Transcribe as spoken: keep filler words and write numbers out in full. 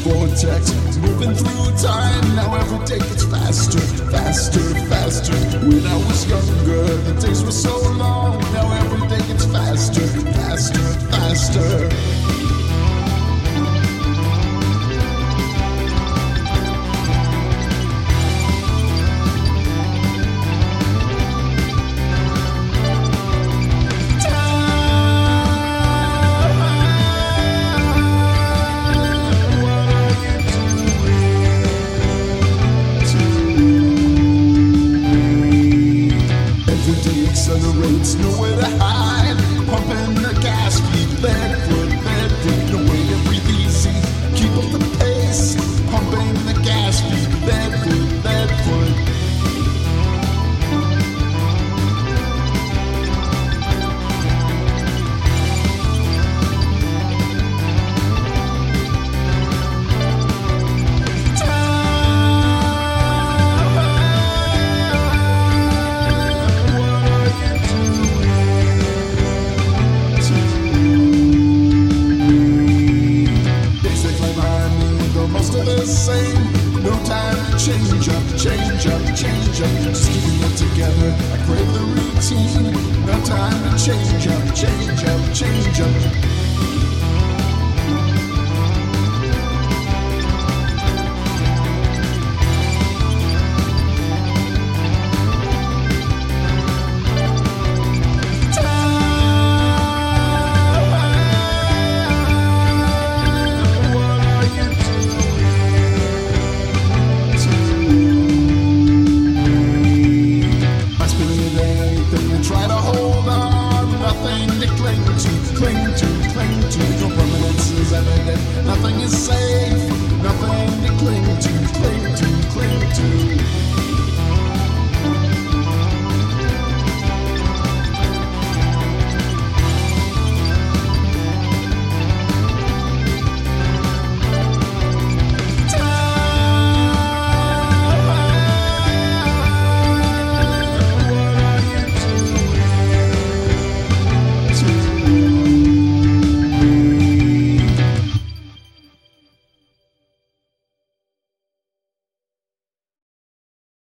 vortex, moving through time. Now every day gets faster, faster, faster. When I was younger, the days were so long. Now every day gets faster, faster, faster. Accelerates, nowhere to hide. Pumping the gas, feet, lead foot, lead foot. No way to breathe easy. Keep up the pace. Pumping the gas, feet, lead foot, lead foot. Same, no time to change up, change up, change up. Just keeping it together, I crave the routine. No time to change up, change up, change up. Try to hold on, nothing to cling to, cling to, cling to. No permanence is evident, nothing is safe, nothing to cling to, cling to, cling to.